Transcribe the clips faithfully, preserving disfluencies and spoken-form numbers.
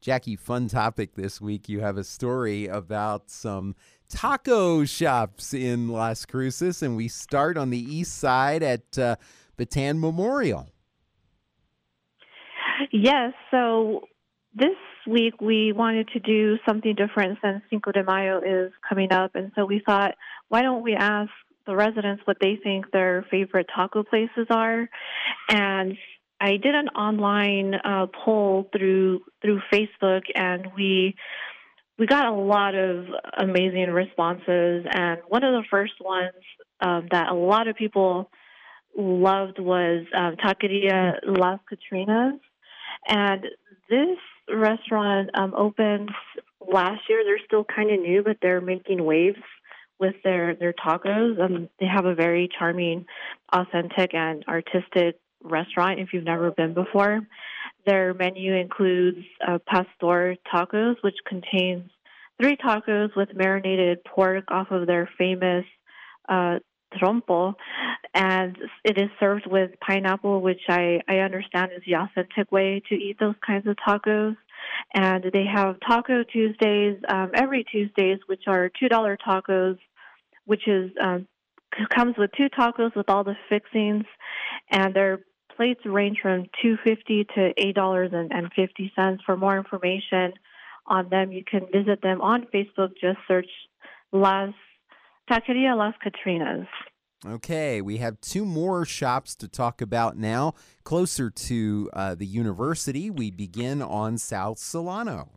Jackie, fun topic this week. You have a story about some taco shops in Las Cruces, and we start on the east side at uh, Bataan Memorial. Yes, so this week we wanted to do something different since Cinco de Mayo is coming up, and so we thought, why don't we ask the residents what they think their favorite taco places are? And I did an online uh, poll through through Facebook, and we we got a lot of amazing responses. And one of the first ones um, that a lot of people loved was um, Taqueria Las Catrinas. And this restaurant um, opened last year. They're still kind of new, but they're making waves with their, their tacos. Um, they have a very charming, authentic, and artistic restaurant if you've never been before. Their menu includes uh, pastor tacos, which contains three tacos with marinated pork off of their famous uh, trompo, and it is served with pineapple, which I, I understand is the authentic way to eat those kinds of tacos. And they have Taco Tuesdays um, every Tuesdays, which are two dollar tacos, which is um, comes with two tacos with all the fixings, and their plates range from two fifty to eight dollars and fifty cents. For more information on them, you can visit them on Facebook. Just search Las Taqueria Las Catrinas. Okay, we have two more shops to talk about now. Closer to uh, the university, we begin on South Solano.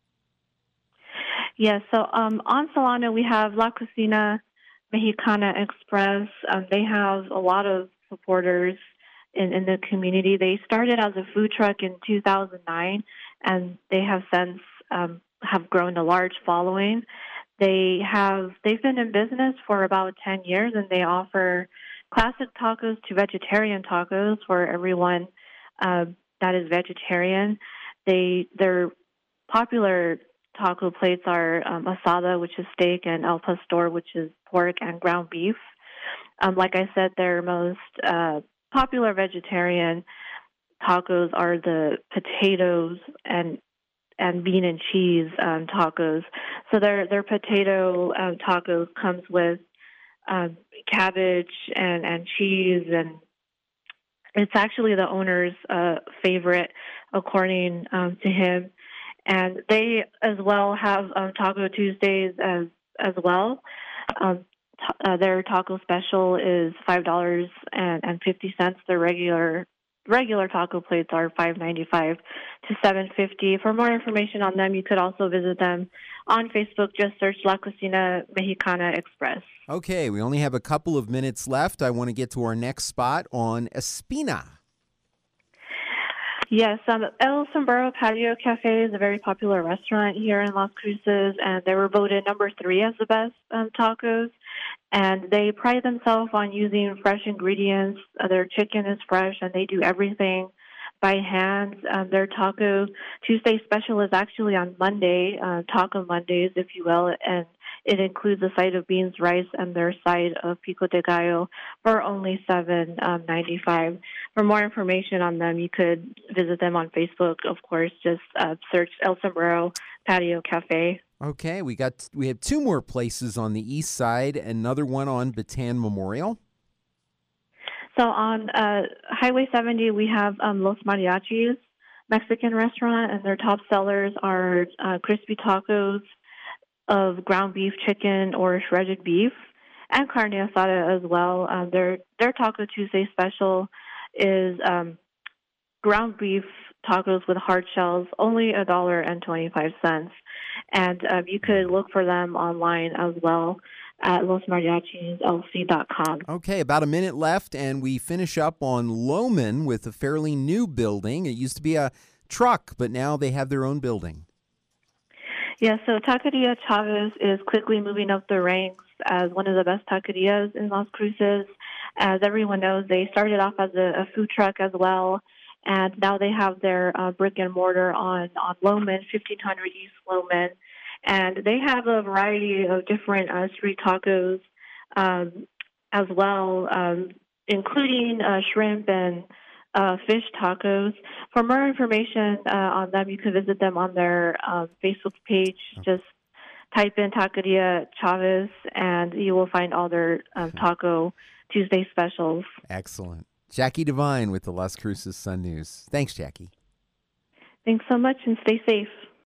Yes, so um, on Solano, we have La Cocina Mexicana Express. Um, they have a lot of supporters in, in the community. They started as a food truck in two thousand nine, and they have since um, have grown a large following. They have they've been in business for about ten years, and they offer classic tacos to vegetarian tacos for everyone uh, that is vegetarian. They their popular taco plates are um, asada, which is steak, and el pastor, which is pork and ground beef. Um, like I said, their most uh, popular vegetarian tacos are the potatoes and and bean and cheese um, tacos. So their their potato um, tacos comes with um, cabbage and, and cheese, and it's actually the owner's uh, favorite, according um, to him. And they as well have um, Taco Tuesdays as as well. Um, t- uh, their taco special is five dollars and fifty cents. Their regular regular taco plates are five ninety five to seven fifty. For more information on them, you could also visit them on Facebook. Just search La Cocina Mexicana Express. Okay, we only have a couple of minutes left. I want to get to our next spot on Espina. Yes, um, El Sombrero Patio Cafe is a very popular restaurant here in Las Cruces, and they were voted number three as the best um, tacos. And they pride themselves on using fresh ingredients. Uh, their chicken is fresh, and they do everything by hand. Um, their Taco Tuesday special is actually on Monday, uh, Taco Mondays, if you will, and it includes a side of beans, rice, and their side of pico de gallo for only seven ninety-five. For more information on them, you could visit them on Facebook. Of course, just uh, search El Sombrero Patio Cafe. Okay, we got we have two more places on the east side, another one on Bataan Memorial. So on uh, Highway seventy, we have um, Los Mariachis Mexican restaurant, and their top sellers are uh, crispy tacos of ground beef, chicken, or shredded beef, and carne asada as well. Um, their their Taco Tuesday special is um, ground beef tacos with hard shells, only a dollar and twenty five cents. And um, you could look for them online as well at los mariachis l c dot com. Okay, about a minute left, and we finish up on Loman with a fairly new building. It used to be a truck, but now they have their own building. Yeah, so Taqueria Chavez is quickly moving up the ranks as one of the best taquerias in Las Cruces. As everyone knows, they started off as a, a food truck as well, and now they have their uh, brick and mortar on, on Loman, fifteen hundred East Loman. And they have a variety of different uh, street tacos um, as well, um, including uh, shrimp and uh, fish tacos. For more information uh, on them, you can visit them on their um, Facebook page. Just type in Taqueria Chavez, and you will find all their um, Taco Tuesday specials. Excellent. Jackie Devine with the Las Cruces Sun News. Thanks, Jackie. Thanks so much, and stay safe.